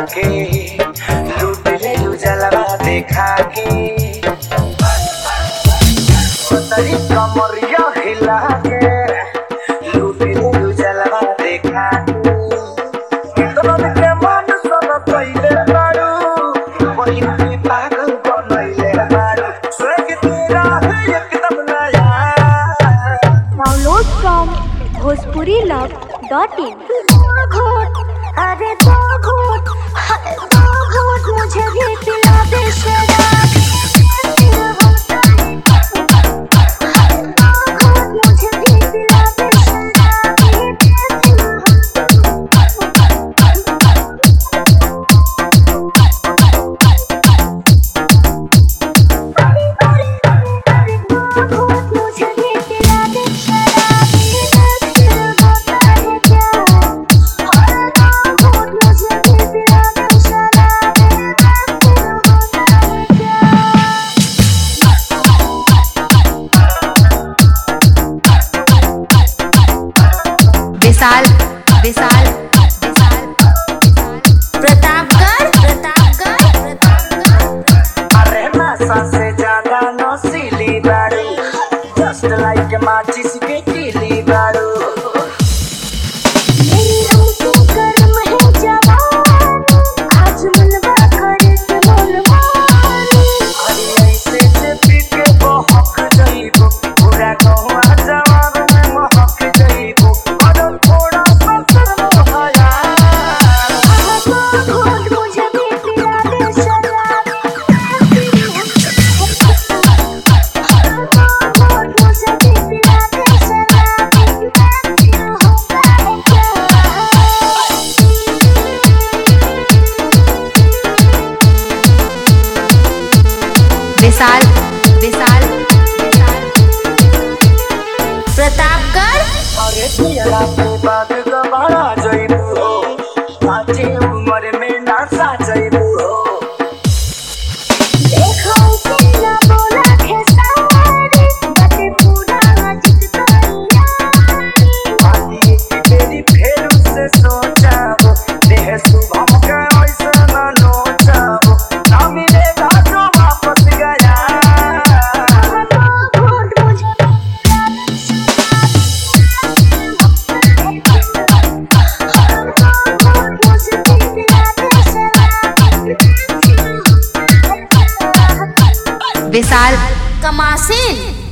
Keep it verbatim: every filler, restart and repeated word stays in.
के लूट ले लू जलवा देखा के तरी कमरिया हिला के लूट ले लू जलवा देखा के कितना के मन सब पहिले बारू वही में पागल बनैले बारू स्वर्ग तेरा है एकदम नया। Download from Bhojpuri love dot in. अरे दो घूंट अरे दो घूंट मुझे भी पिला दे शराब। मुझे भी पिला दे विशाल विशाल विशाल प्रतापगढ़ प्रतापगढ़ प्रतापगढ़। अरे नशा से ज्यादा नशीली बारू जस्ट लाइक माचिस के कीली बारू मेरी हमसे गर्म है जवानी आज मनवा करे के मोलवानी। अरे ऐसे से पी के बहक जाइबो पूरा गौवा जवाब में महक जाइबो और थोड़ा सा शर्म आया। घूंट मुझे भी पिला दे शराब। घूंट मुझे भी पिला दे शराब। विशाल विशाल विशाल प्रतापगढ़। अरे पियला के बाद गवारा जाइबो हो आजे उम्र में नासा जाइबो हो देखो कितना बोला खेसारी बातें पूरा जित तैयारी। आदि की तेरी फेर से सोचाबो देह सुबह का ऐसा ना नोचाबो ना मिलेगा जो वापस गया। घूंट मुझे पिला दे शराब। घूंट मुझे भी पिला दे शराब। विशाल कमासिन।